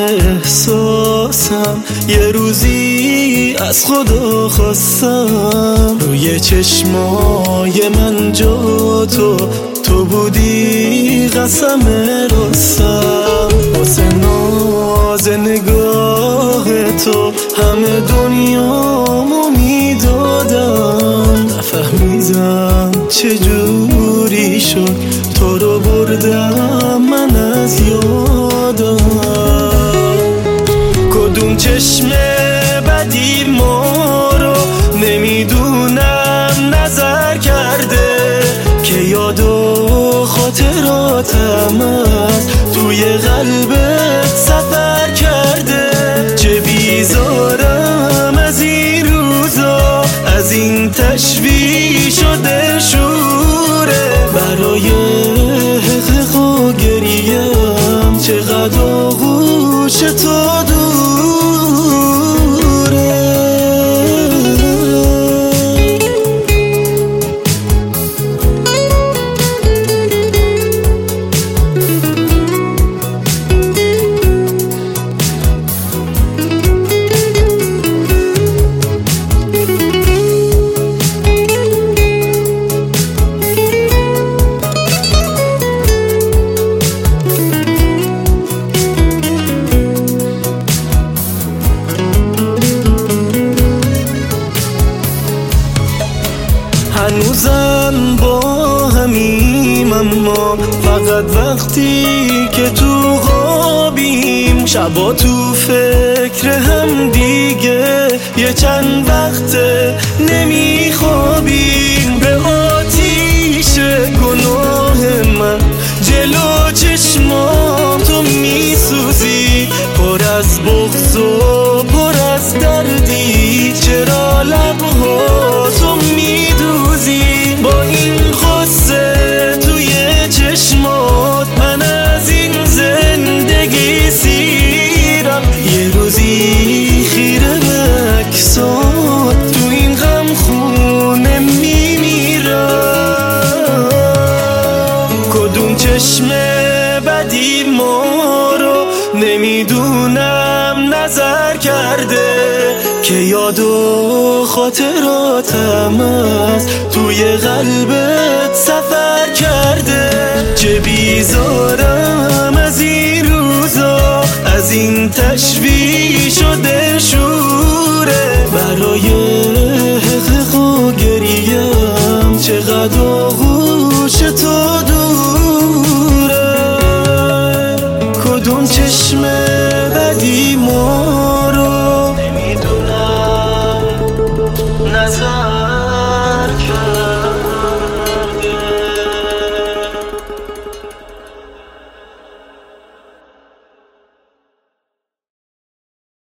احساسم یه روزی از خدا خواستم روی چشمای من جا تو بودی قسم راستم واسه ناز نگاه تو همه دنیامو میدادم نفهمیدم چجوری شد تو رو بردم من از یادم کدوم چشم بدی ما رو نمیدونم نظر کرده که یاد و خاطراتم از توی قلبت سفر کرده چه بیزارم از این روزا از این تشویش و دلشوره برای حقیق و گریم چقدر آغوش تو هنوزم با همیم اما فقط وقتی که تو خوابیم شبا تو فکر هم دیگه یه چند وقته نمیخوابیم به آتیش گناه من جلو چشمام تو میسوزی پر از بغض و پر از دردی چرا لبها تو میدوزی با این غصه توی چشمات من از این زندگی سیرم یه روزی خیره به عکسات تو این غم خونه میمیرم کدوم چشم بدی ما رو نمیدونم نظر کرده که یاد و خاطراتم از توی قلبت سفر کرده چه بیزارم از این روزا از این تشویش و دلشوره برای حقیق و گریم چقدر آغوش تو دوره کدوم چشم بدی ما